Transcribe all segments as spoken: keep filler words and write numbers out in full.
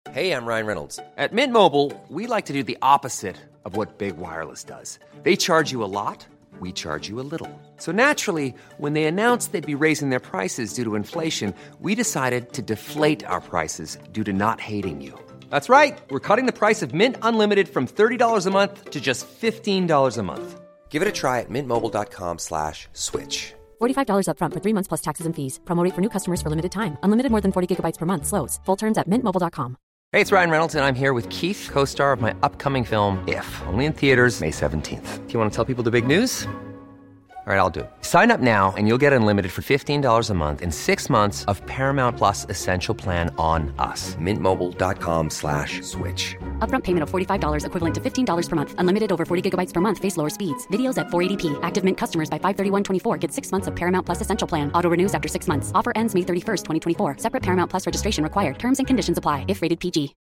Hey, I'm Ryan Reynolds. At Mint Mobile, we like to do the opposite of what Big Wireless does. They charge you a lot, we charge you a little. So naturally, when they announced they'd be raising their prices due to inflation, we decided to deflate our prices due to not hating you. That's right. We're cutting the price of Mint Unlimited from thirty dollars a month to just fifteen dollars a month. Give it a try at mintmobile.com slash switch. forty-five dollars up front for three months plus taxes and fees. Promo rate for new customers for limited time. Unlimited more than forty gigabytes per month slows. Full terms at mint mobile dot com. Hey, it's Ryan Reynolds, and I'm here with Keith, co-star of my upcoming film, If, only in theaters May seventeenth. Do you want to tell people the big news? All right, I'll do it. Sign up now and you'll get unlimited for fifteen dollars a month and six months of Paramount Plus Essential Plan on us. Mintmobile.com slash switch. Upfront payment of forty-five dollars equivalent to fifteen dollars per month. Unlimited over forty gigabytes per month. Face lower speeds. Videos at four eighty p. Active Mint customers by five thirty-one twenty-four get six months of Paramount Plus Essential Plan. Auto renews after six months. Offer ends May thirty-first, twenty twenty-four. Separate Paramount Plus registration required. Terms and conditions apply if rated P G.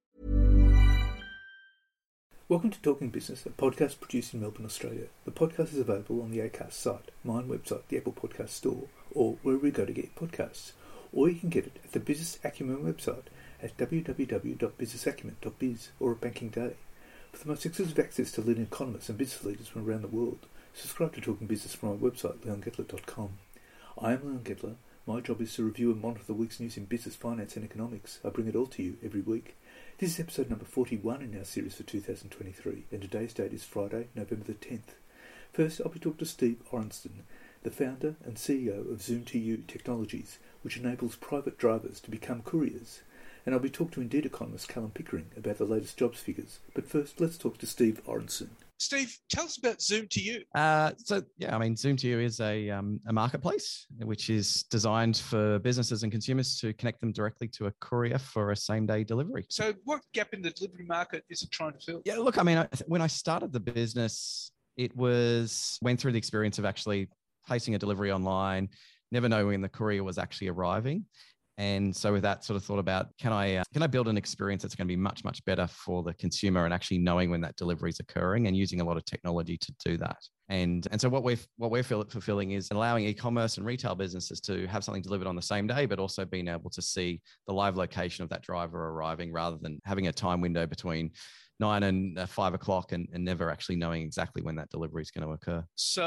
Welcome to Talking Business, a podcast produced in Melbourne, Australia. The podcast is available on the Acast site, my own website, the Apple Podcast Store, or wherever you go to get your podcasts. Or you can get it at the Business Acumen website at w w w dot business acumen dot biz or at Banking Day. For the most exclusive access to leading economists and business leaders from around the world, subscribe to Talking Business from our website, leon gettler dot com. I am Leon Gettler. My job is to review and monitor the week's news in business, finance and economics. I bring it all to you every week. This is episode number forty-one in our series for two thousand twenty-three, and today's date is Friday, November the tenth. First, I'll be talking to Steve Orenston, the founder and C E O of Zoom to You Technologies, which enables private drivers to become couriers. And I'll be talking to Indeed economist Callum Pickering about the latest jobs figures. But first, let's talk to Steve Orenston. Steve, tell us about Zoom to You. Uh, so, yeah, I mean, Zoom to You is a, um, a marketplace which is designed for businesses and consumers to connect them directly to a courier for a same-day delivery. So what gap in the delivery market is it trying to fill? Yeah, look, I mean, I, when I started the business, it was went through the experience of actually placing a delivery online, never knowing when the courier was actually arriving. And so with that, sort of thought about, can I uh, can I build an experience that's going to be much, much better for the consumer and actually knowing when that delivery is occurring and using a lot of technology to do that. And, and so what we're, what we're fulfilling is allowing e-commerce and retail businesses to have something delivered on the same day, but also being able to see the live location of that driver arriving rather than having a time window between nine and uh, five o'clock and, and never actually knowing exactly when that delivery is going to occur.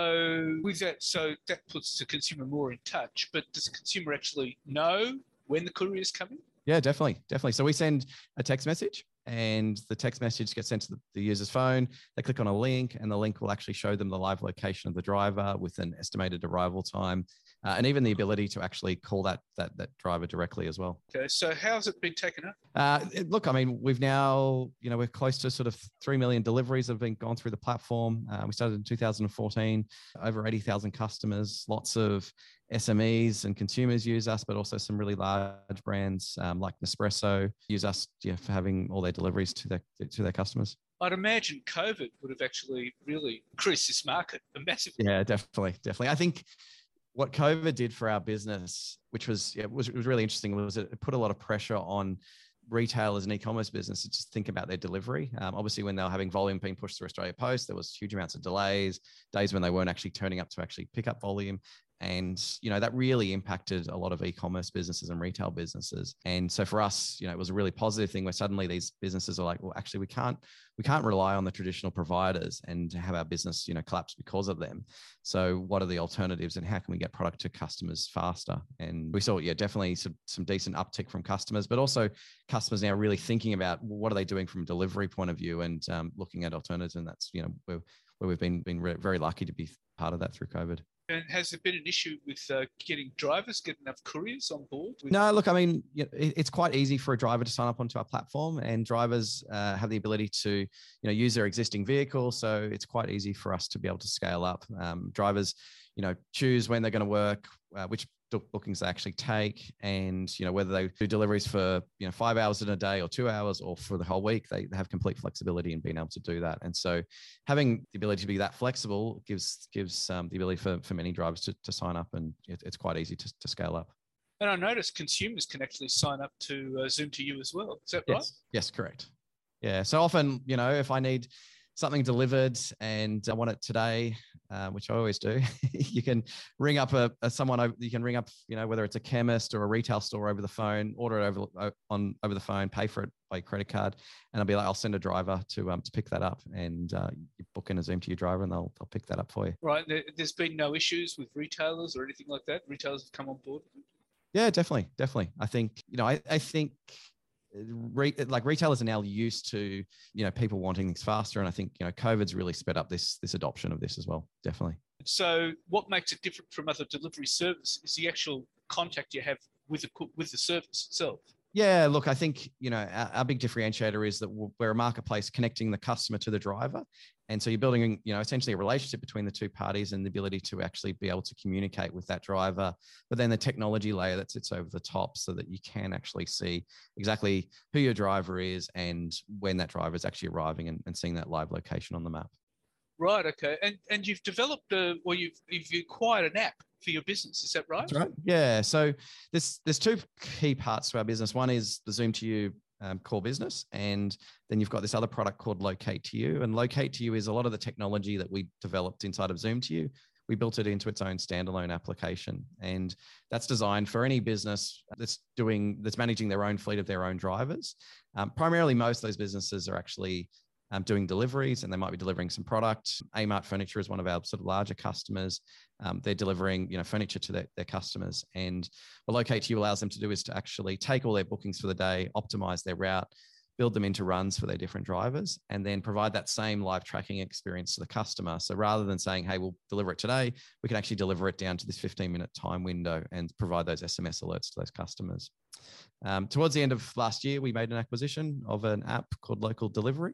So with that, so that puts the consumer more in touch, but does the consumer actually know when the courier is coming? Yeah, definitely. Definitely. So we send a text message and the text message gets sent to the, the user's phone. They click on a link and the link will actually show them the live location of the driver with an estimated arrival time uh, and even the ability to actually call that, that, that driver directly as well. Okay. So how's it been taken up? Uh, it, look, I mean, we've now, you know, we're close to sort of three million deliveries have been gone through the platform. Uh, we started in two thousand fourteen, over eighty thousand customers, lots of S M Es and consumers use us, but also some really large brands um, like Nespresso use us you know, for having all their deliveries to their to their customers. I'd imagine COVID would have actually really increased this market massively. Yeah, definitely, definitely. I think what COVID did for our business, which was yeah, was, was really interesting, was it put a lot of pressure on retailers and e-commerce businesses to think about their delivery. Um, obviously, when they were having volume being pushed through Australia Post, there was huge amounts of delays, days when they weren't actually turning up to actually pick up volume. And, you know, that really impacted a lot of e-commerce businesses and retail businesses. And so for us, you know, it was a really positive thing where suddenly these businesses are like, well, actually, we can't, we can't rely on the traditional providers and have our business, you know, collapse because of them. So what are the alternatives and how can we get product to customers faster? And we saw, yeah, definitely some, some decent uptick from customers, but also customers now really thinking about well, what are they doing from a delivery point of view and um, looking at alternatives. And that's, you know, where, where we've been, been re- very lucky to be part of that through COVID. And has there been an issue with uh, getting drivers, getting enough couriers on board? With- no, look, I mean, you know, it, it's quite easy for a driver to sign up onto our platform, and drivers uh, have the ability to, you know, use their existing vehicle. So it's quite easy for us to be able to scale up. Um, drivers, you know, choose when they're going to work, uh, which bookings they actually take, and you know whether they do deliveries for you know five hours in a day or two hours or for the whole week. They have complete flexibility in being able to do that. And so having the ability to be that flexible gives gives um, the ability for, for many drivers to, to sign up, and it, it's quite easy to, to scale up. And I noticed consumers can actually sign up to uh, Zoom to You as well. Is that yes. right? Yes, correct. Yeah. So often, you know, if I need something delivered and I want it today, uh, which I always do, you can ring up a, a someone. You can ring up, you know, whether it's a chemist or a retail store over the phone, order it over on over the phone, pay for it by credit card, and I'll be like, I'll send a driver to um to pick that up, and uh, you book in a Zoom to your driver, and they'll they'll pick that up for you. Right. There's been no issues with retailers or anything like that. Retailers have come on board. Yeah, definitely, definitely. I think you know, I I think. Re, like retailers are now used to, you know, people wanting things faster. And I think, you know, COVID's really sped up this, this adoption of this as well. Definitely. So what makes it different from other delivery services is the actual contact you have with the, with the service itself. Yeah, look, I think, you know, our, our big differentiator is that we're a marketplace connecting the customer to the driver. And so you're building, you know, essentially a relationship between the two parties and the ability to actually be able to communicate with that driver, but then the technology layer that sits over the top so that you can actually see exactly who your driver is and when that driver is actually arriving and, and seeing that live location on the map. Right. Okay. And and you've developed a, or you've you've acquired an app for your business. Is that right? That's right. Yeah. So there's there's two key parts to our business. One is the Zoom to You um, core business, and then you've got this other product called Locate to You. And Locate to You is a lot of the technology that we developed inside of Zoom to You. We built it into its own standalone application, and that's designed for any business that's doing that's managing their own fleet of their own drivers. Um, primarily, most of those businesses are actually Um, doing deliveries, and they might be delivering some product. Amart Furniture is one of our sort of larger customers. Um, they're delivering, you know, furniture to their, their customers. And what Locate to You allows them to do is to actually take all their bookings for the day, optimize their route, build them into runs for their different drivers, and then provide that same live tracking experience to the customer. So rather than saying, hey, we'll deliver it today, we can actually deliver it down to this fifteen minute time window and provide those S M S alerts to those customers. Um, towards the end of last year, we made an acquisition of an app called Local Delivery,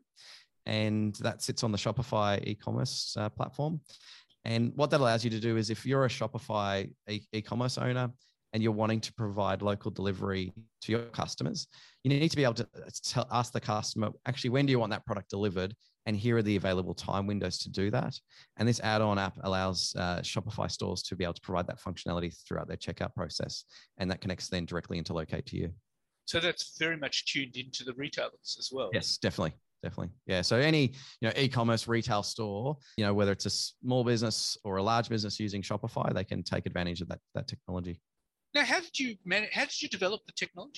and that sits on the Shopify e-commerce uh, platform. And what that allows you to do is if you're a Shopify e- e-commerce owner and you're wanting to provide local delivery to your customers, you need to be able to tell, ask the customer, actually, when do you want that product delivered? And here are the available time windows to do that. And this add-on app allows uh, Shopify stores to be able to provide that functionality throughout their checkout process. And that connects then directly into Locate to You. So that's very much tuned into the retailers as well. Yes, definitely. Definitely. Yeah. So any, you know, e-commerce retail store, you know, whether it's a small business or a large business using Shopify, they can take advantage of that, that technology. Now, how did you manage, how did you develop the technology?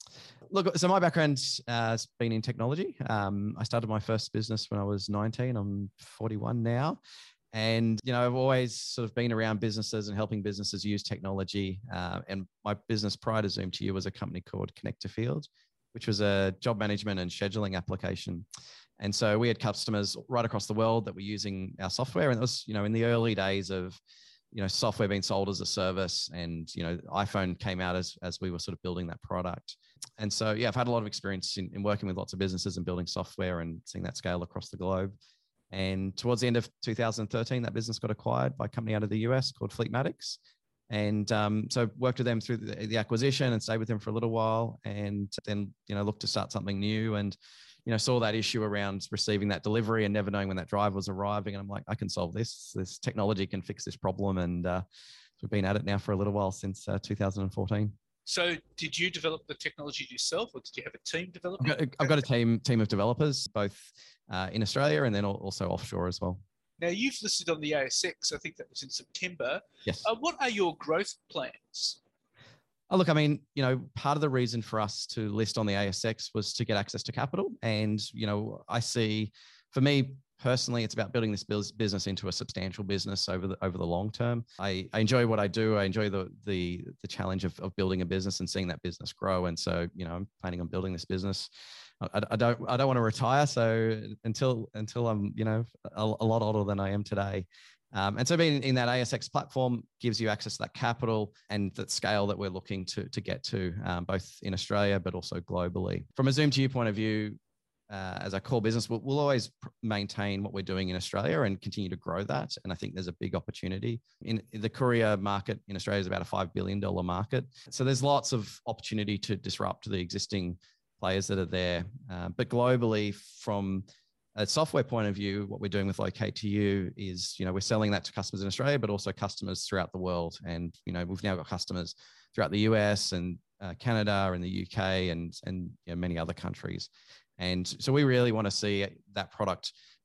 Look, so my background uh, has been in technology. Um, I started my first business when I was nineteen. I'm forty-one now. And, you know, I've always sort of been around businesses and helping businesses use technology. Uh, and my business prior to Zoom to You was a company called Connect to Field, which was a job management and scheduling application. And so we had customers right across the world that were using our software. And it was, you know, in the early days of, you know, software being sold as a service, and, you know, iPhone came out as, as we were sort of building that product. And so, yeah, I've had a lot of experience in, in working with lots of businesses and building software and seeing that scale across the globe. And towards the end of two thousand thirteen, that business got acquired by a company out of the U S called Fleetmatics. And um, so worked with them through the, the acquisition and stayed with them for a little while, and then, you know, looked to start something new, and, you know, saw that issue around receiving that delivery and never knowing when that driver was arriving. And I'm like, I can solve this. This technology can fix this problem. And uh, we've been at it now for a little while, since uh, two thousand fourteen. So did you develop the technology yourself, or did you have a team develop I've got, it? I've got a team, team of developers, both uh, in Australia and then also offshore as well. Now, you've listed on the A S X, I think that was in September. Yes. Uh, what are your growth plans? Oh, look, I mean, you know, part of the reason for us to list on the A S X was to get access to capital. And, you know, I see, for me personally, it's about building this business into a substantial business over the over the long term. I, I enjoy what I do. I enjoy the the the challenge of, of building a business and seeing that business grow. And so, you know, I'm planning on building this business. I, I don't I don't want to retire. So until until I'm, you know, a, a lot older than I am today. Um, and so being in that A S X platform gives you access to that capital and that scale that we're looking to, to get to, um, both in Australia, but also globally. From a Zoom to You point of view, uh, as a core business, we'll, we'll always pr- maintain what we're doing in Australia and continue to grow that. And I think there's a big opportunity. In, in the courier market in Australia is about a five billion dollars market. So there's lots of opportunity to disrupt the existing players that are there. Uh, but globally, from a software point of view, what we're doing with Locate to You is, you know, we're selling that to customers in Australia, but also customers throughout the world. And, you know, we've now got customers throughout the U S and uh, Canada and the U K and, and you know, many other countries. And so we really want to see that product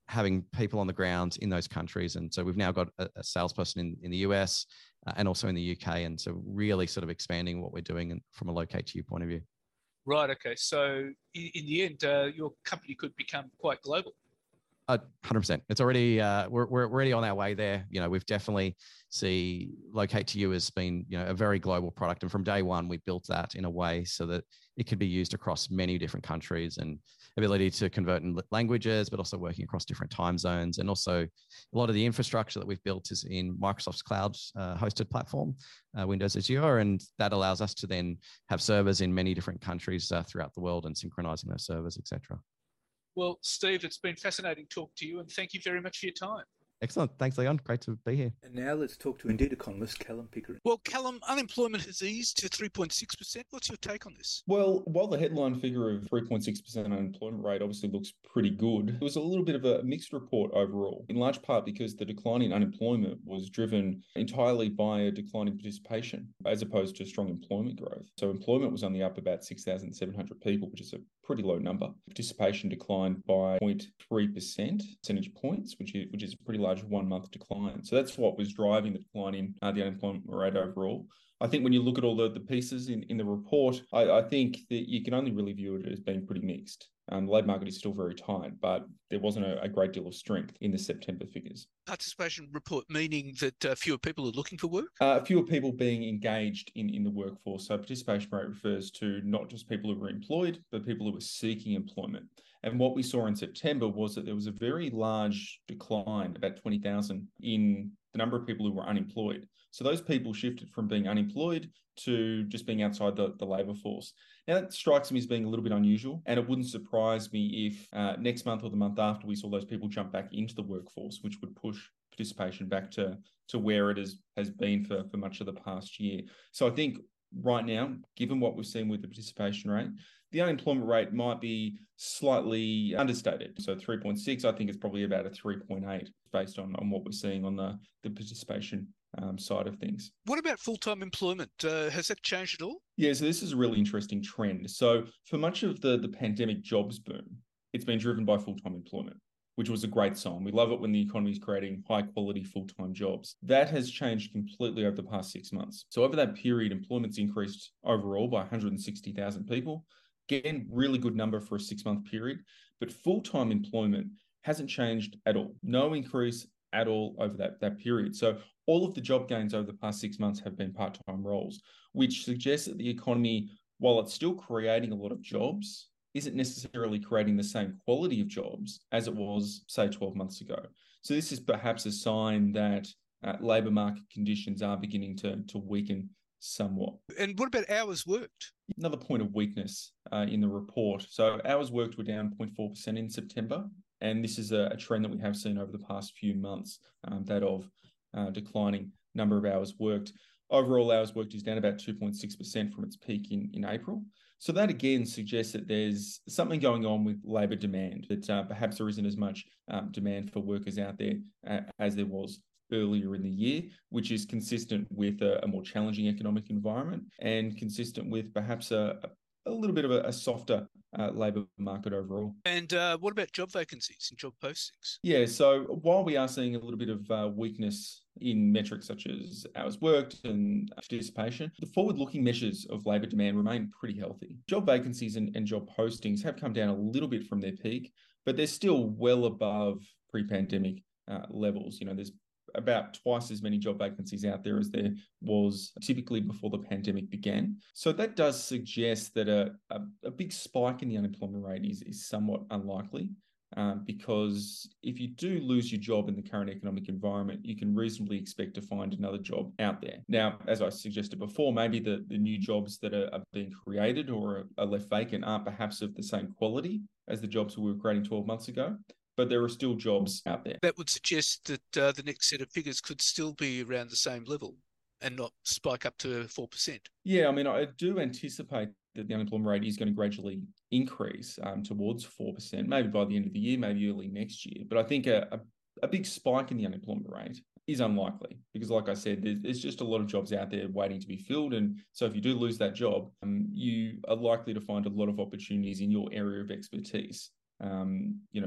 having people on the ground in those countries. And so we've now got a, a salesperson in, in the U S uh, and also in the U K. And so really sort of expanding what we're doing from a locate to you point of view. Right. Okay. So in, in the end, uh, your company could become quite global. A hundred percent. It's already uh, we're we're already on our way there. You know, we've definitely see Locate to You has been, you know, a very global product, and from day one we built that in a way so that it could be used across many different countries, and ability to convert in languages, but also working across different time zones. And also, a lot of the infrastructure that we've built is in Microsoft's cloud uh, hosted platform, uh, Windows Azure, and that allows us to then have servers in many different countries uh, throughout the world and synchronizing those servers, et cetera. Well, Steve, it's been fascinating talking to you, and thank you very much for your time. Excellent. Thanks, Leon. Great to be here. And now let's talk to Indeed economist Callum Pickering. Well, Callum, unemployment has eased to three point six percent. What's your take on this? Well, while the headline figure of three point six percent unemployment rate obviously looks pretty good, it was a little bit of a mixed report overall, in large part because the decline in unemployment was driven entirely by a decline in participation as opposed to strong employment growth. So employment was only up about six thousand seven hundred people, which is a pretty low number. Participation declined by zero point three percent percentage points, which is, which is a pretty large one-month decline. So that's what was driving the decline in uh, the unemployment rate overall. I think when you look at all the, the pieces in, in the report, I, I think that you can only really view it as being pretty mixed. Um, the labour market is still very tight, but there wasn't a, a great deal of strength in the September figures. Participation report meaning that uh, fewer people are looking for work? Uh, fewer people being engaged in, in the workforce. So participation rate refers to not just people who are employed, but people who are seeking employment. And what we saw in September was that there was a very large decline, about twenty thousand, in the number of people who were unemployed. So those people shifted from being unemployed to just being outside the, the labour force. Now, that strikes me as being a little bit unusual, and it wouldn't surprise me if uh, next month or the month after we saw those people jump back into the workforce, which would push participation back to, to where it is, has been for, for much of the past year. So I think right now, given what we've seen with the participation rate, the unemployment rate might be slightly understated. So three point six, I think it's probably about a three point eight based on, on what we're seeing on the, the participation um, side of things. What about full-time employment? Uh, has that changed at all? Yeah, so this is a really interesting trend. So for much of the, the pandemic jobs boom, it's been driven by full-time employment, which was a great sign. We love it when the economy is creating high-quality full-time jobs. That has changed completely over the past six months. So over that period, employment's increased overall by one hundred sixty thousand people. Again, really good number for a six-month period. But full-time employment hasn't changed at all. No increase at all over that, that period. So all of the job gains over the past six months have been part-time roles, which suggests that the economy, while it's still creating a lot of jobs, isn't necessarily creating the same quality of jobs as it was, say, twelve months ago. So this is perhaps a sign that uh, labour market conditions are beginning to, to weaken somewhat. And what about hours worked? Another point of weakness uh, in the report. So hours worked were down zero point four percent in September. And this is a, a trend that we have seen over the past few months, um, that of uh, declining number of hours worked. Overall hours worked is down about two point six percent from its peak in, in April. So that again suggests that there's something going on with labour demand, that uh, perhaps there isn't as much um, demand for workers out there uh, as there was earlier in the year, which is consistent with a, a more challenging economic environment and consistent with perhaps a, a little bit of a, a softer uh, labour market overall. And uh, what about job vacancies and job postings? Yeah, so while we are seeing a little bit of uh, weakness in metrics such as hours worked and participation, the forward-looking measures of labour demand remain pretty healthy. Job vacancies and, and job postings have come down a little bit from their peak, but they're still well above pre-pandemic uh, levels. You know, there's about twice as many job vacancies out there as there was typically before the pandemic began. So that does suggest that a, a, a big spike in the unemployment rate is, is somewhat unlikely, um, because if you do lose your job in the current economic environment, you can reasonably expect to find another job out there. Now, as I suggested before, maybe the, the new jobs that are, are being created or are, are left vacant aren't perhaps of the same quality as the jobs we were creating twelve months ago, but there are still jobs out there. That would suggest that uh, the next set of figures could still be around the same level and not spike up to four percent. Yeah, I mean, I do anticipate that the unemployment rate is going to gradually increase um, towards four percent, maybe by the end of the year, maybe early next year. But I think a, a, a big spike in the unemployment rate is unlikely because, like I said, there's, there's just a lot of jobs out there waiting to be filled. And so if you do lose that job, um, you are likely to find a lot of opportunities in your area of expertise. Um, you know,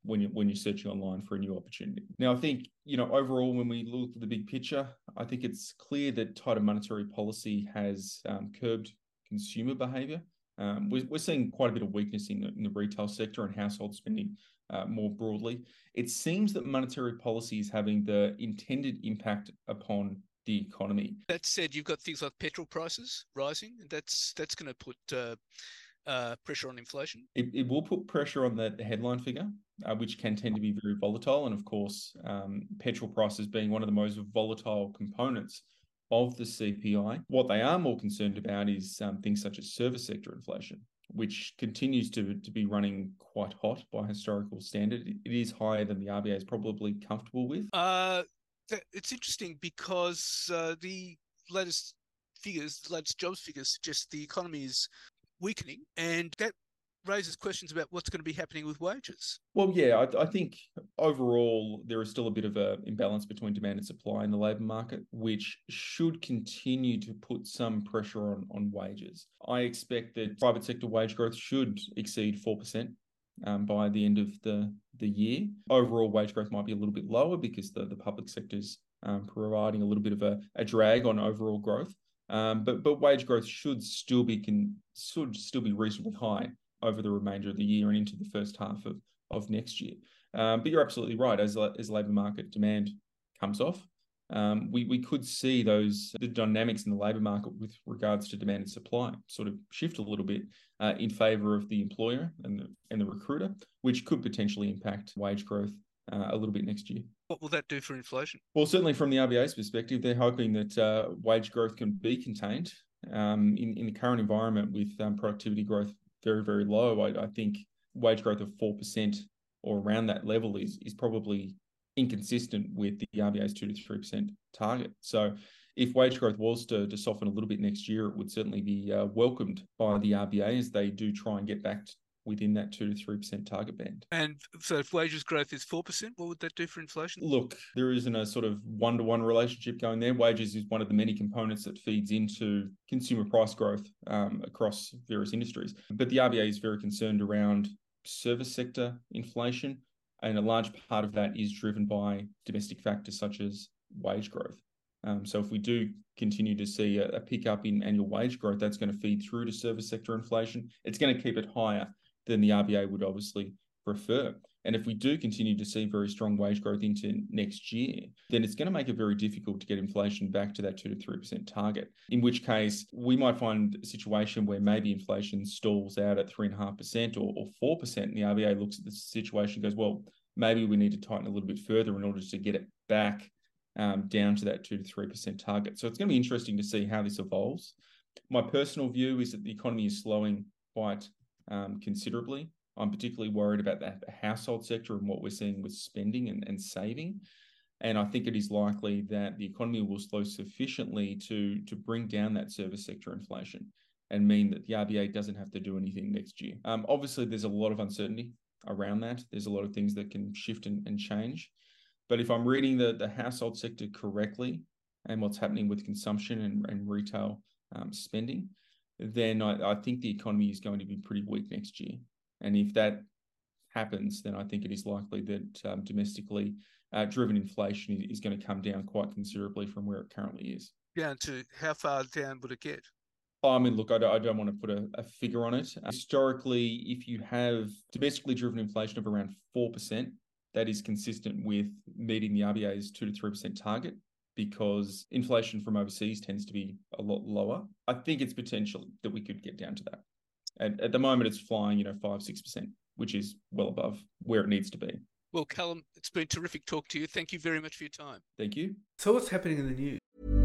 when you when you're searching online for a new opportunity. Now, I think, you know, overall, when we look at the big picture, I think it's clear that tighter monetary policy has um, curbed consumer behaviour. Um, we're, we're seeing quite a bit of weakness in the, in the retail sector and household spending uh, more broadly. It seems that monetary policy is having the intended impact upon the economy. That said, you've got things like petrol prices rising. That's that's going to put uh, uh, pressure on inflation. It, it will put pressure on the, the headline figure, uh, which can tend to be very volatile. And of course, um, petrol prices being one of the most volatile components of the C P I. What they are more concerned about is um, things such as service sector inflation, which continues to, to be running quite hot by historical standard. It is higher than the R B A is probably comfortable with. Uh, it's interesting because uh, the latest figures, the latest jobs figures suggest the economy is weakening, and that raises questions about what's going to be happening with wages. Well, yeah, I, I think overall there is still a bit of an imbalance between demand and supply in the labour market, which should continue to put some pressure on, on wages. I expect that private sector wage growth should exceed four percent um, by the end of the, the year. Overall wage growth might be a little bit lower because the, the public sector's um, providing a little bit of a, a drag on overall growth. Um, but but wage growth should still be can, should still be reasonably high over the remainder of the year and into the first half of, of next year. Um, but you're absolutely right. As as labour market demand comes off, um, we, we could see those the dynamics in the labour market with regards to demand and supply sort of shift a little bit uh, in favour of the employer and the, and the recruiter, which could potentially impact wage growth uh, a little bit next year. What will that do for inflation? Well, certainly from the R B A's perspective, they're hoping that uh, wage growth can be contained um, in, in the current environment with um, productivity growth very, very low. I, I think wage growth of four percent or around that level is is probably inconsistent with the R B A's two to three percent target. So if wage growth was to, to soften a little bit next year, it would certainly be uh, welcomed by the R B A as they do try and get back within that two to three percent target band. And so if wages growth is four percent, what would that do for inflation? Look, there isn't a sort of one-to-one relationship going there. Wages is one of the many components that feeds into consumer price growth um, across various industries. But the R B A is very concerned around service sector inflation, and a large part of that is driven by domestic factors such as wage growth. Um, so if we do continue to see a, a pickup in annual wage growth, that's going to feed through to service sector inflation. It's going to keep it higher than the R B A would obviously prefer. And if we do continue to see very strong wage growth into next year, then it's going to make it very difficult to get inflation back to that two to three percent target, in which case we might find a situation where maybe inflation stalls out at three point five percent or, or four percent, and the R B A looks at the situation and goes, well, maybe we need to tighten a little bit further in order to get it back um, down to that two to three percent target. So it's going to be interesting to see how this evolves. My personal view is that the economy is slowing quite Um, considerably. I'm particularly worried about the household sector and what we're seeing with spending and, and saving. And I think it is likely that the economy will slow sufficiently to, to bring down that service sector inflation and mean that the R B A doesn't have to do anything next year. Um, obviously, there's a lot of uncertainty around that. There's a lot of things that can shift and, and change. But if I'm reading the, the household sector correctly and what's happening with consumption and, and retail um, spending, then I, I think the economy is going to be pretty weak next year. And if that happens, then I think it is likely that um, domestically uh, driven inflation is, is going to come down quite considerably from where it currently is. Down to how far down would it get? I mean, look, I don't, I don't want to put a, a figure on it. Uh, historically, if you have domestically driven inflation of around four percent, that is consistent with meeting the R B A's two to three percent target, because inflation from overseas tends to be a lot lower. I think it's potential that we could get down to that. And at the moment, it's flying, you know, five, six percent, which is well above where it needs to be. Well, Callum, it's been terrific talk to you. Thank you very much for your time. Thank you. So what's happening in the news?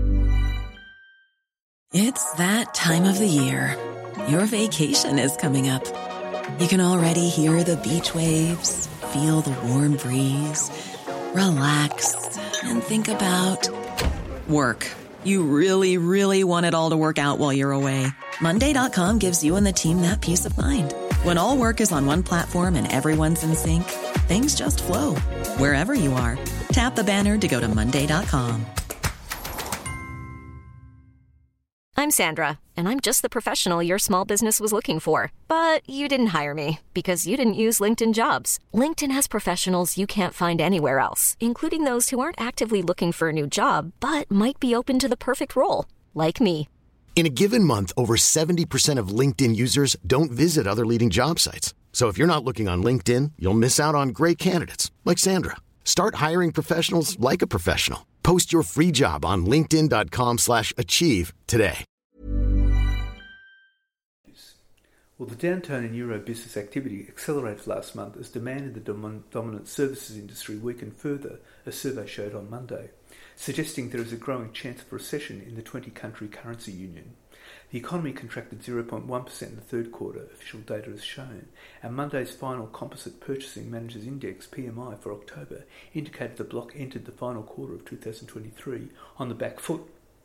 It's that time of the year. Your vacation is coming up. You can already hear the beach waves, feel the warm breeze, relax, and think about work. You really, really want it all to work out while you're away. Monday dot com gives you and the team that peace of mind. When all work is on one platform and everyone's in sync, things just flow. Wherever you are, tap the banner to go to Monday dot com. I'm Sandra, and I'm just the professional your small business was looking for. But you didn't hire me because you didn't use LinkedIn Jobs. LinkedIn has professionals you can't find anywhere else, including those who aren't actively looking for a new job, but might be open to the perfect role, like me. In a given month, over seventy percent of LinkedIn users don't visit other leading job sites. So if you're not looking on LinkedIn, you'll miss out on great candidates like Sandra. Start hiring professionals like a professional. Post your free job on linkedin.com slash achieve today. Well, the downturn in Euro business activity accelerated last month as demand in the dom- dominant services industry weakened further, a survey showed on Monday, suggesting there is a growing chance of recession in the twenty-country currency union. The economy contracted zero point one percent in the third quarter, official data has shown, and Monday's final Composite Purchasing Managers Index, P M I, for October indicated the bloc entered the final quarter of two thousand twenty-three on the back foot.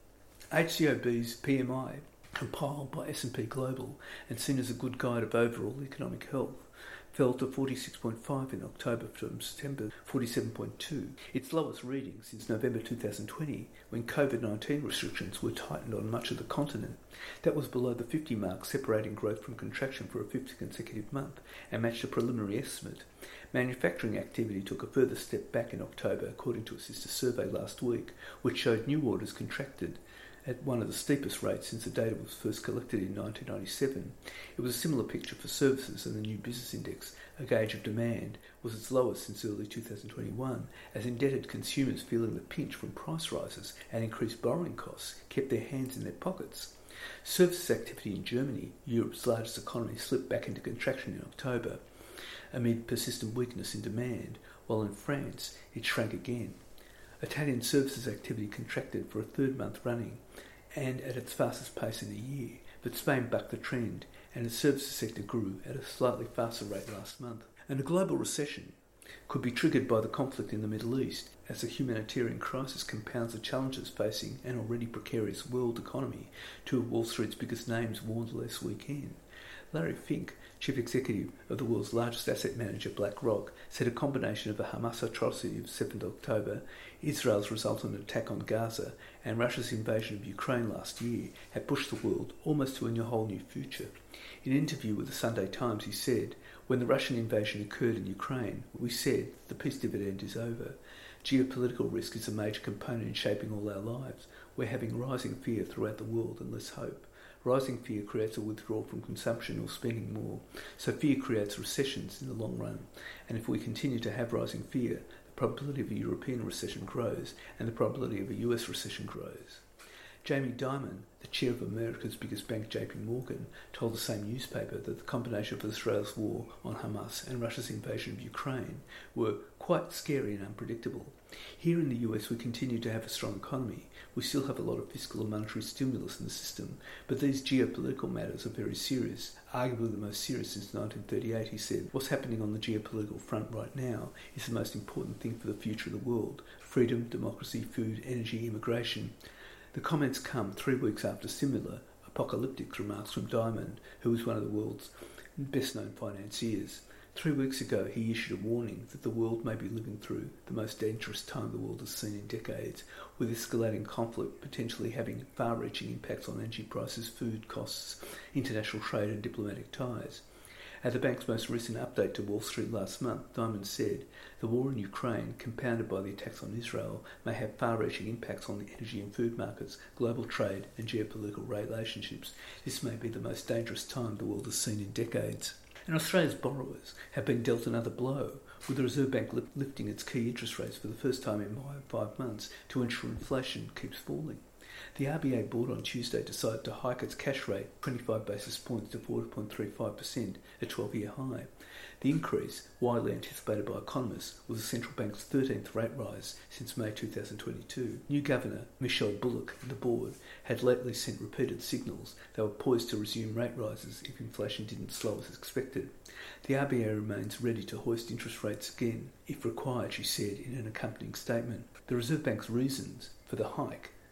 H C O B's P M I, compiled by S and P Global and seen as a good guide of overall economic health, fell to forty-six point five in October from September forty-seven point two, its lowest reading since November two thousand twenty, when COVID nineteen restrictions were tightened on much of the continent. That was below the fifty mark, separating growth from contraction for a fifth consecutive month, and matched a preliminary estimate. Manufacturing activity took a further step back in October, according to a sister survey last week, which showed new orders contracted at one of the steepest rates since the data was first collected in nineteen ninety-seven. It was a similar picture for services, and the new business index, a gauge of demand, was its lowest since early two thousand twenty-one, as indebted consumers feeling the pinch from price rises and increased borrowing costs kept their hands in their pockets. Services activity in Germany, Europe's largest economy, slipped back into contraction in October amid persistent weakness in demand, while in France it shrank again. Italian services activity contracted for a third month running and at its fastest pace in a year, but Spain bucked the trend and its services sector grew at a slightly faster rate last month. And a global recession could be triggered by the conflict in the Middle East, as the humanitarian crisis compounds the challenges facing an already precarious world economy, two of Wall Street's biggest names warned last weekend. Larry Fink, chief executive of the world's largest asset manager BlackRock, said a combination of the Hamas atrocity of seventh of October, Israel's resultant attack on Gaza, and Russia's invasion of Ukraine last year had pushed the world almost to a whole new future. In an interview with the Sunday Times, he said, "When the Russian invasion occurred in Ukraine, we said the peace dividend is over. Geopolitical risk is a major component in shaping all our lives. We're having rising fear throughout the world and less hope. Rising fear creates a withdrawal from consumption or spending more, so fear creates recessions in the long run. And if we continue to have rising fear, the probability of a European recession grows, and the probability of a U S recession grows." Jamie Dimon, the chair of America's biggest bank J P Morgan, told the same newspaper that the combination of Israel's war on Hamas and Russia's invasion of Ukraine were quite scary and unpredictable. Here in the U S we continue to have a strong economy. We still have a lot of fiscal and monetary stimulus in the system, but these geopolitical matters are very serious, arguably the most serious since nineteen thirty-eight, he said. What's happening on the geopolitical front right now is the most important thing for the future of the world: freedom, democracy, food, energy, immigration. The comments come three weeks after similar apocalyptic remarks from Dimon, who is one of the world's best-known financiers. Three weeks ago, he issued a warning that the world may be living through the most dangerous time the world has seen in decades, with escalating conflict potentially having far-reaching impacts on energy prices, food costs, international trade and diplomatic ties. At the bank's most recent update to Wall Street last month, Dimon said, "The war in Ukraine, compounded by the attacks on Israel, may have far-reaching impacts on the energy and food markets, global trade and geopolitical relationships. This may be the most dangerous time the world has seen in decades." And Australia's borrowers have been dealt another blow, with the Reserve Bank lifting its key interest rates for the first time in five months to ensure inflation keeps falling. The R B A board on Tuesday decided to hike its cash rate twenty-five basis points to four point three five percent, a twelve-year high. The increase, widely anticipated by economists, was the central bank's thirteenth rate rise since May two thousand twenty-two. New Governor Michelle Bullock and the board had lately sent repeated signals they were poised to resume rate rises if inflation didn't slow as expected. The R B A remains ready to hoist interest rates again, if required, she said in an accompanying statement. The Reserve Bank's reasons for the hike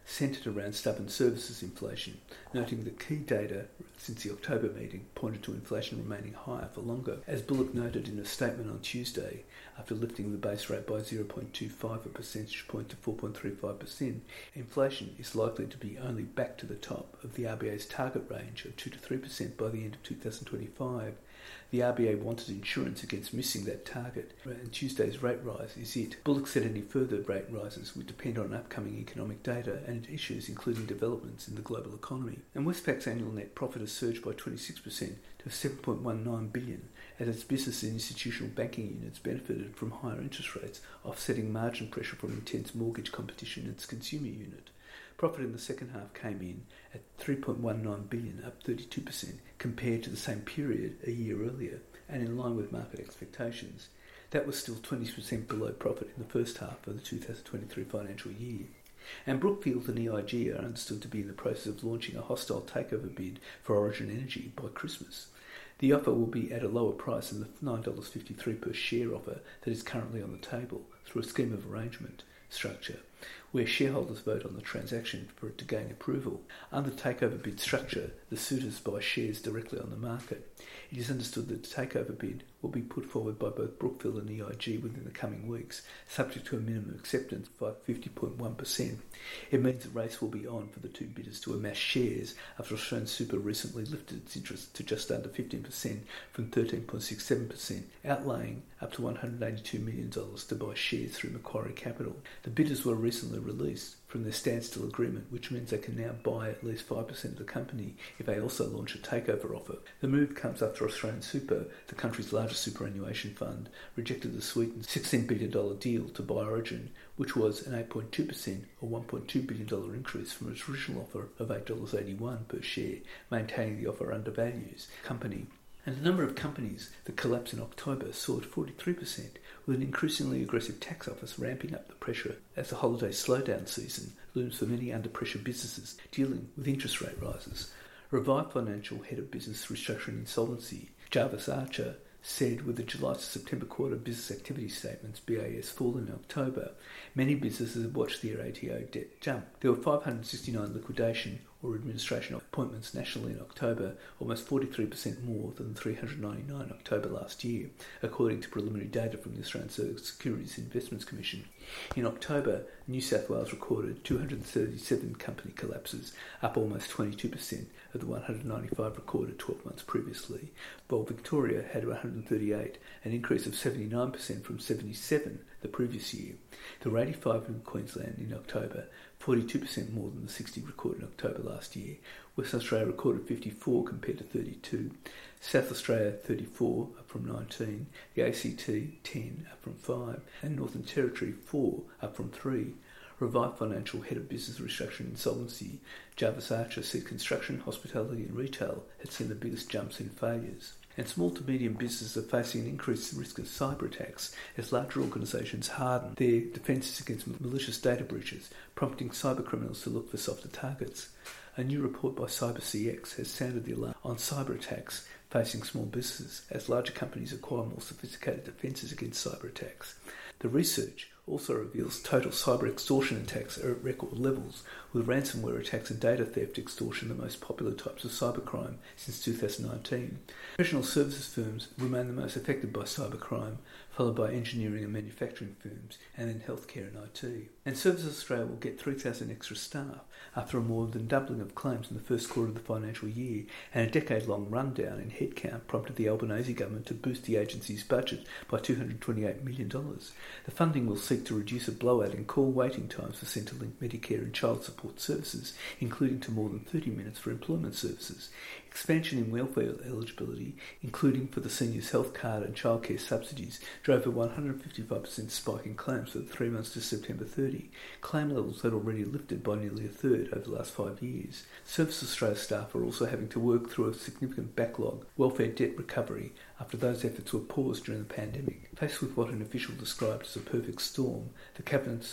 centred around stubborn services inflation, noting that key data since the October meeting pointed to inflation remaining higher for longer. As Bullock noted in a statement on Tuesday, after lifting the base rate by zero point two five a percentage point to four point three five percent, inflation is likely to be only back to the top of the R B A's target range of two to three percent by the end of two thousand twenty-five. The R B A wanted insurance against missing that target, and Tuesday's rate rise is it. Bullock said any further rate rises would depend on upcoming economic data and issues including developments in the global economy. And Westpac's annual net profit has surged by twenty-six percent to seven point one nine billion dollars as its business and institutional banking units benefited from higher interest rates, offsetting margin pressure from intense mortgage competition in its consumer unit. Profit in the second half came in at three point one nine billion dollars, up thirty-two percent compared to the same period a year earlier, and in line with market expectations. That was still twenty percent below profit in the first half of the two thousand twenty-three financial year. And Brookfield and E I G are understood to be in the process of launching a hostile takeover bid for Origin Energy by Christmas. The offer will be at a lower price than the nine dollars fifty-three per share offer that is currently on the table through a scheme of arrangement structure, where shareholders vote on the transaction for it to gain approval. Under the takeover bid structure, the suitors buy shares directly on the market. It is understood that the takeover bid will be put forward by both Brookfield and E I G within the coming weeks, subject to a minimum acceptance by fifty point one percent. It means the race will be on for the two bidders to amass shares after Australian Super recently lifted its interest to just under fifteen percent from thirteen point six seven percent, outlaying up to one hundred eighty-two million dollars to buy shares through Macquarie Capital. The bidders were recently released from their standstill agreement, which means they can now buy at least five percent of the company if they also launch a takeover offer. The move comes after Australian Super, the country's largest superannuation fund, rejected the sweetened sixteen billion dollars deal to buy Origin, which was an eight point two percent or one point two billion dollars increase from its original offer of eight dollars eighty-one per share, maintaining the offer undervalues the company. And the number of companies that collapsed in October soared forty-three percent, with an increasingly aggressive tax office ramping up the pressure as the holiday slowdown season looms for many under-pressure businesses dealing with interest rate rises. Revive Financial Head of Business Restructuring Insolvency, Jarvis Archer, said with the July to September quarter business activity statements, B A S, fall in October, many businesses have watched their A T O debt jump. There were five hundred sixty-nine liquidation or administration appointments nationally in October, almost forty-three percent more than three hundred ninety-nine in October last year, according to preliminary data from the Australian Securities Investments Commission. In October, New South Wales recorded two hundred thirty-seven company collapses, up almost twenty-two percent of the one hundred ninety-five recorded twelve months previously, while Victoria had one hundred thirty-eight, an increase of seventy-nine percent from seventy-seven the previous year. There were eighty-five in Queensland in October, forty-two percent more than the sixty recorded in October last year. Western Australia recorded fifty-four compared to thirty-two. South Australia thirty-four, up from nineteen. The A C T ten, up from five. And Northern Territory four, up from three. Revive Financial Head of Business Restructuring Insolvency, Jarvis Archer, said construction, hospitality and retail had seen the biggest jumps in failures. And small to medium businesses are facing an increased risk of cyber attacks as larger organisations harden their defences against malicious data breaches, prompting cyber criminals to look for softer targets. A new report by CyberCX has sounded the alarm on cyber attacks facing small businesses as larger companies acquire more sophisticated defences against cyber attacks. The research also reveals total cyber extortion attacks are at record levels, with ransomware attacks and data theft extortion the most popular types of cybercrime since two thousand nineteen. Professional services firms remain the most affected by cybercrime, followed by engineering and manufacturing firms, and then healthcare and I T. And Services Australia will get three thousand extra staff after a more than doubling of claims in the first quarter of the financial year, and a decade-long rundown in headcount prompted the Albanese government to boost the agency's budget by two hundred twenty-eight million dollars. The funding will seek to reduce a blowout in call waiting times for Centrelink Medicare and child support services, including to more than thirty minutes for employment services. Expansion in welfare eligibility, including for the seniors' health card and childcare subsidies, drove a one hundred fifty-five percent spike in claims for the three months to September thirtieth. Claim levels had already lifted by nearly a third over the last five years. Service Australia staff are also having to work through a significant backlog welfare debt recovery after those efforts were paused during the pandemic. Faced with what an official described as a perfect storm, the Cabinet's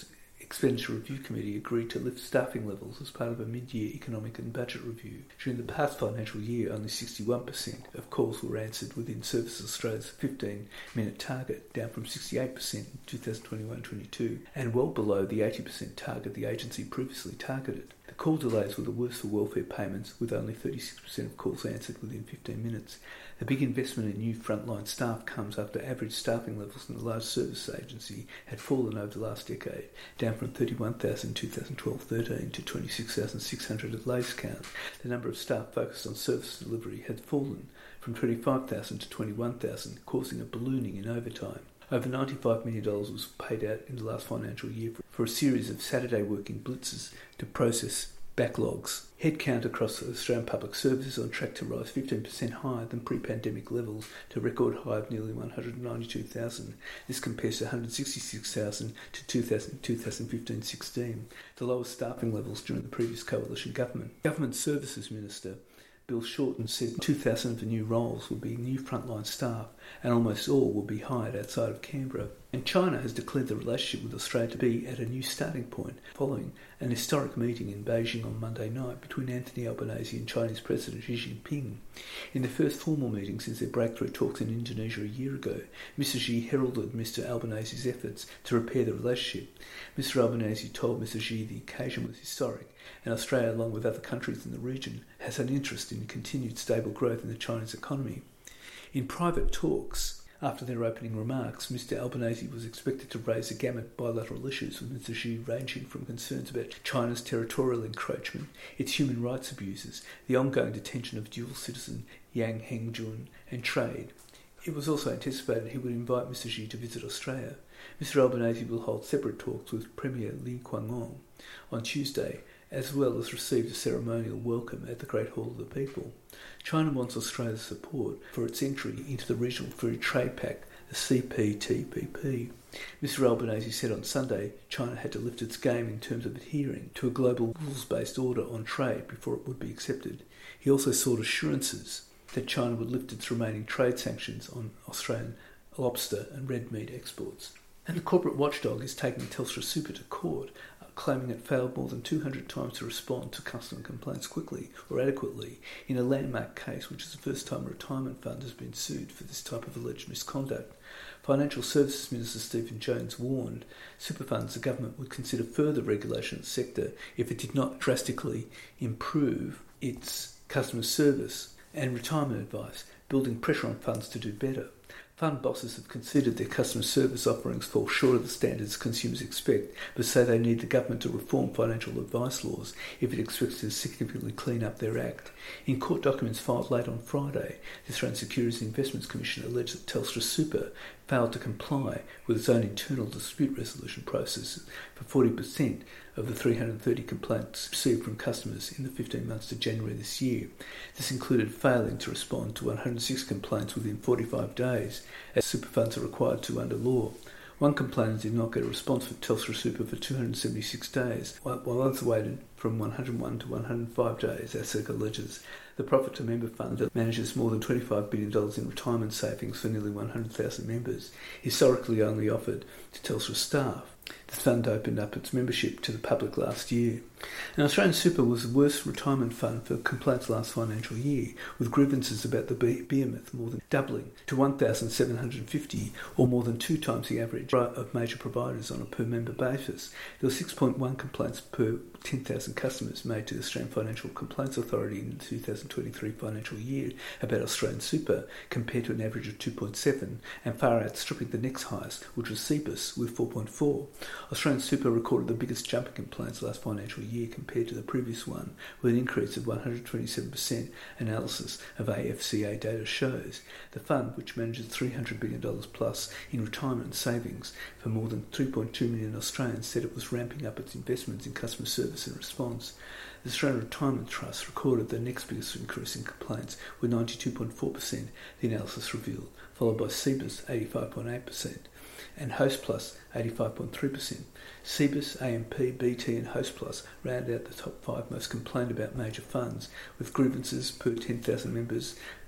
Expenditure Review Committee agreed to lift staffing levels as part of a mid-year economic and budget review. During the past financial year, only sixty-one percent of calls were answered within Services Australia's fifteen-minute target, down from sixty-eight percent in two thousand twenty-one twenty-two, and well below the eighty percent target the agency previously targeted. The call delays were the worst for welfare payments, with only thirty-six percent of calls answered within fifteen minutes. The big investment in new frontline staff comes after average staffing levels in the large service agency had fallen over the last decade, down from thirty-one thousand in two thousand twelve thirteen to twenty-six thousand six hundred at latest count. The number of staff focused on service delivery had fallen from twenty-five thousand to twenty-one thousand, causing a ballooning in overtime. Over ninety-five million dollars was paid out in the last financial year for a series of Saturday working blitzes to process backlogs. Headcount across Australian Public Service is on track to rise fifteen percent higher than pre-pandemic levels to a record high of nearly one hundred ninety-two thousand. This compares to one hundred sixty-six thousand to two thousand fifteen sixteen, the lowest staffing levels during the previous coalition government. Government Services Minister Bill Shorten said two thousand of the new roles will be new frontline staff, and almost all will be hired outside of Canberra. And China has declared the relationship with Australia to be at a new starting point, following an historic meeting in Beijing on Monday night between Anthony Albanese and Chinese President Xi Jinping. In their first formal meeting since their breakthrough talks in Indonesia a year ago, Mister Xi heralded Mister Albanese's efforts to repair the relationship. Mister Albanese told Mister Xi the occasion was historic, and Australia, along with other countries in the region, has an interest in continued stable growth in the Chinese economy. In private talks, after their opening remarks, Mister Albanese was expected to raise a gamut of bilateral issues with Mister Xi, ranging from concerns about China's territorial encroachment, its human rights abuses, the ongoing detention of dual citizen Yang Hengjun, and trade. It was also anticipated he would invite Mister Xi to visit Australia. Mister Albanese will hold separate talks with Premier Lee Kuan Yew on Tuesday, as well as received a ceremonial welcome at the Great Hall of the People. China wants Australia's support for its entry into the Regional Free Trade Pact, the C P T P P. Mister Albanese said on Sunday China had to lift its game in terms of adhering to a global rules-based order on trade before it would be accepted. He also sought assurances that China would lift its remaining trade sanctions on Australian lobster and red meat exports. And the corporate watchdog is taking Telstra Super to court, claiming it failed more than two hundred times to respond to customer complaints quickly or adequately in a landmark case, which is the first time a retirement fund has been sued for this type of alleged misconduct. Financial Services Minister Stephen Jones warned super funds the government would consider further regulation of the sector if it did not drastically improve its customer service and retirement advice, building pressure on funds to do better. Fund bosses have considered their customer service offerings fall short of the standards consumers expect, but say they need the government to reform financial advice laws if it expects to significantly clean up their act. In court documents filed late on Friday, the Australian Securities and Investments Commission alleged that Telstra Super failed to comply with its own internal dispute resolution process for forty percent of the three hundred thirty complaints received from customers in the fifteen months to January this year. This included failing to respond to one hundred six complaints within forty-five days, as super funds are required to under law. One complainant did not get a response from Telstra Super for two hundred seventy-six days, while others waited from one hundred one to one hundred five days, ASIC alleges. The Profit to Member Fund that manages more than twenty-five billion dollars in retirement savings for nearly one hundred thousand members, historically only offered to Telstra staff. The fund opened up its membership to the public last year. And Australian Super was the worst retirement fund for complaints last financial year, with grievances about the behemoth more than doubling to one thousand seven hundred fifty, or more than two times the average of major providers on a per-member basis. There were six point one complaints per ten thousand customers made to the Australian Financial Complaints Authority in the two thousand twenty-three financial year about Australian Super, compared to an average of two point seven, and far outstripping the next highest, which was Cebus, with four point four. Australian Super recorded the biggest jump in complaints last financial year compared to the previous one, with an increase of one hundred twenty-seven percent, analysis of A F C A data shows. The fund, which manages three hundred billion dollars plus in retirement savings for more than three point two million Australians, said it was ramping up its investments in customer service and response. The Australian Retirement Trust recorded the next biggest increase in complaints, with ninety-two point four percent, the analysis revealed, followed by Cebus, eighty-five point eight percent. And Hostplus, eighty-five point three percent. Cebus, A M P, B T and Hostplus round out the top five most complained about major funds, with grievances per ten thousand members of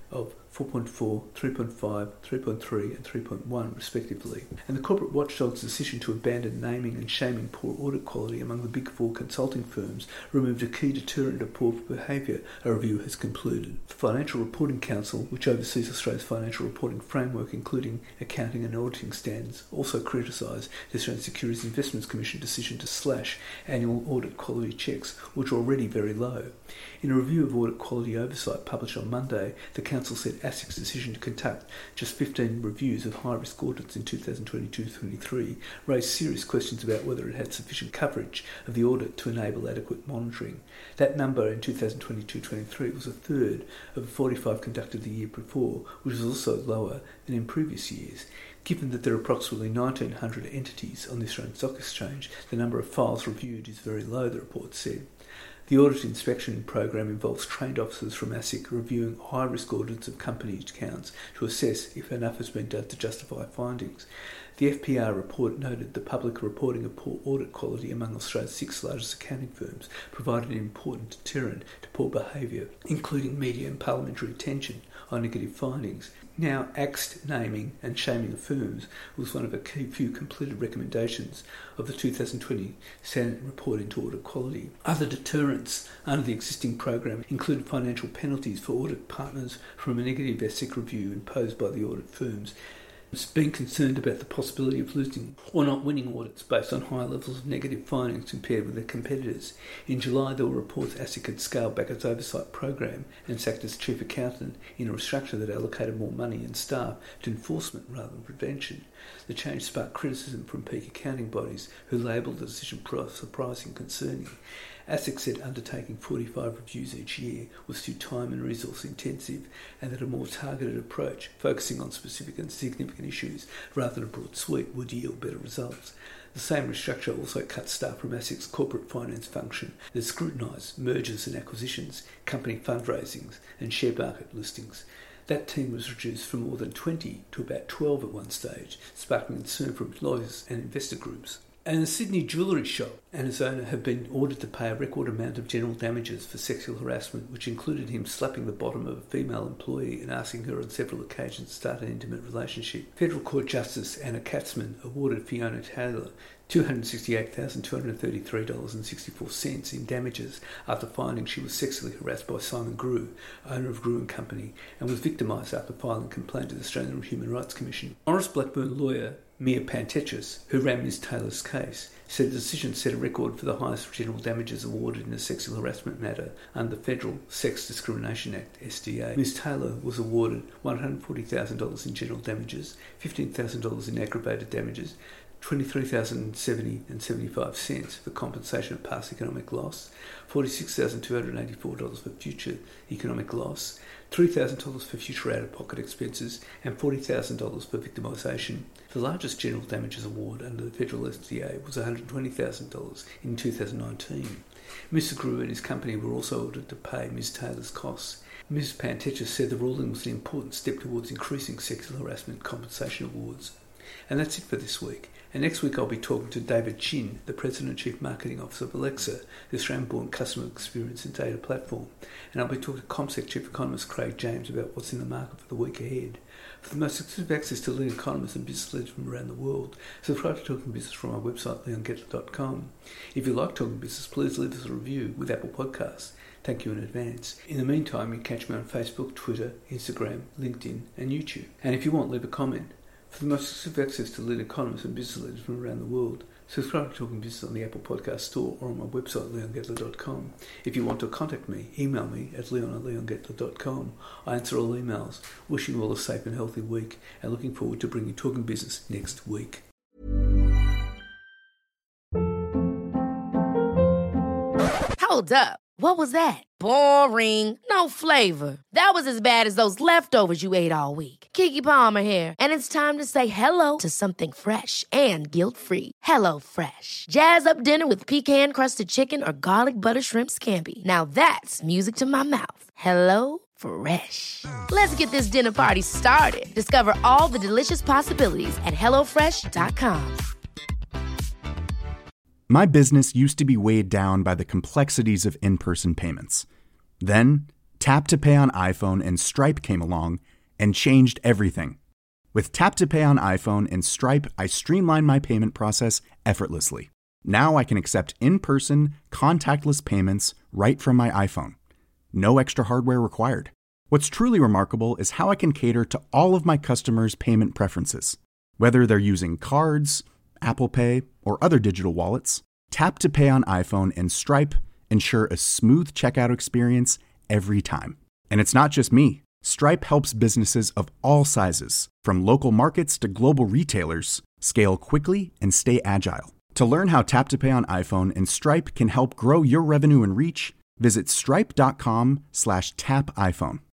four point four, three point five, three point three and three point one respectively. And the corporate watchdog's decision to abandon naming and shaming poor audit quality among the big four consulting firms removed a key deterrent of poor behaviour, a review has concluded. The Financial Reporting Council, which oversees Australia's financial reporting framework including accounting and auditing standards, also criticised the Australian Securities Investments Commission decision to slash annual audit quality checks, which are already very low. In a review of audit quality oversight published on Monday, the Council said ASIC's decision to conduct just fifteen reviews of high-risk audits in two thousand twenty-two twenty-three raised serious questions about whether it had sufficient coverage of the audit to enable adequate monitoring. That number in two thousand twenty-two twenty-three was a third of the forty-five conducted the year before, which was also lower than in previous years. Given that there are approximately nineteen hundred entities on the Australian Stock Exchange, the number of files reviewed is very low, the report said. The audit inspection program involves trained officers from ASIC reviewing high-risk audits of company accounts to assess if enough has been done to justify findings. The F P R report noted the public reporting of poor audit quality among Australia's six largest accounting firms provided an important deterrent to poor behaviour, including media and parliamentary attention on negative findings. Now axed naming and shaming of firms was one of a key few completed recommendations of the two thousand twenty Senate report into audit quality. Other deterrents under the existing program include financial penalties for audit partners from a negative ASIC review imposed by the audit firms. It's been concerned about the possibility of losing or not winning audits based on high levels of negative findings compared with their competitors. In July, there were reports ASIC had scaled back its oversight program and sacked its chief accountant in a restructure that allocated more money and staff to enforcement rather than prevention. The change sparked criticism from peak accounting bodies who labelled the decision surprising and concerning. ASIC said undertaking forty-five reviews each year was too time and resource intensive and that a more targeted approach, focusing on specific and significant issues rather than a broad sweep, would yield better results. The same restructure also cut staff from ASIC's corporate finance function that scrutinised mergers and acquisitions, company fundraisings and share market listings. That team was reduced from more than twenty to about twelve at one stage, sparking concern from lawyers and investor groups. And the Sydney jewellery shop and its owner have been ordered to pay a record amount of general damages for sexual harassment, which included him slapping the bottom of a female employee and asking her on several occasions to start an intimate relationship. Federal Court Justice Anna Katzman awarded Fiona Taylor two hundred sixty-eight thousand two hundred thirty-three dollars and sixty-four cents in damages after finding she was sexually harassed by Simon Grew, owner of Grew and Company, and was victimised after filing a complaint to the Australian Human Rights Commission. Morris Blackburn lawyer Mia Pantechis, who ran Miz Taylor's case, said the decision set a record for the highest general damages awarded in a sexual harassment matter under the Federal Sex Discrimination Act, S D A. Miz Taylor was awarded one hundred forty thousand dollars in general damages, fifteen thousand dollars in aggravated damages, twenty-three thousand seventy dollars and seventy-five cents for compensation of past economic loss, forty-six thousand two hundred eighty-four dollars for future economic loss, three thousand dollars for future out-of-pocket expenses, and forty thousand dollars for victimisation. The largest general damages award under the federal S D A was one hundred twenty thousand dollars in two thousand nineteen. Mister Grew and his company were also ordered to pay Miz Taylor's costs. Miz Pantechis said the ruling was an important step towards increasing sexual harassment compensation awards. And that's it for this week. And next week I'll be talking to David Chin, the President and Chief Marketing Officer of Alexa, the Australian-born customer experience and data platform. And I'll be talking to CommSec Chief Economist Craig James about what's in the market for the week ahead. For the most exclusive access to leading economists and business leaders from around the world, subscribe to Talking Business from our website, leon gettler dot com. If you like Talking Business, please leave us a review with Apple Podcasts. Thank you in advance. In the meantime, you can catch me on Facebook, Twitter, Instagram, LinkedIn and YouTube. And if you want, leave a comment. For the most exclusive access to leading economists and business leaders from around the world, subscribe to Talking Business on the Apple Podcast Store or on my website, leon gettler dot com. If you want to contact me, email me at leon at leon gettler dot com. I answer all emails. Wishing you all a safe and healthy week and looking forward to bringing Talking Business next week. Hold up. What was that? Boring. No flavor. That was as bad as those leftovers you ate all week. Keke Palmer here. And it's time to say hello to something fresh and guilt-free. Hello Fresh. Jazz up dinner with pecan-crusted chicken or garlic butter shrimp scampi. Now that's music to my mouth. Hello Fresh. Let's get this dinner party started. Discover all the delicious possibilities at hello fresh dot com. My business used to be weighed down by the complexities of in-person payments. Then, Tap to Pay on iPhone and Stripe came along and changed everything. With Tap to Pay on iPhone and Stripe, I streamlined my payment process effortlessly. Now I can accept in-person, contactless payments right from my iPhone. No extra hardware required. What's truly remarkable is how I can cater to all of my customers' payment preferences. Whether they're using cards, Apple Pay, or other digital wallets, Tap to Pay on iPhone and Stripe ensure a smooth checkout experience every time. And it's not just me. Stripe helps businesses of all sizes, from local markets to global retailers, scale quickly and stay agile. To learn how Tap to Pay on iPhone and Stripe can help grow your revenue and reach, visit stripe.com slash tap iPhone.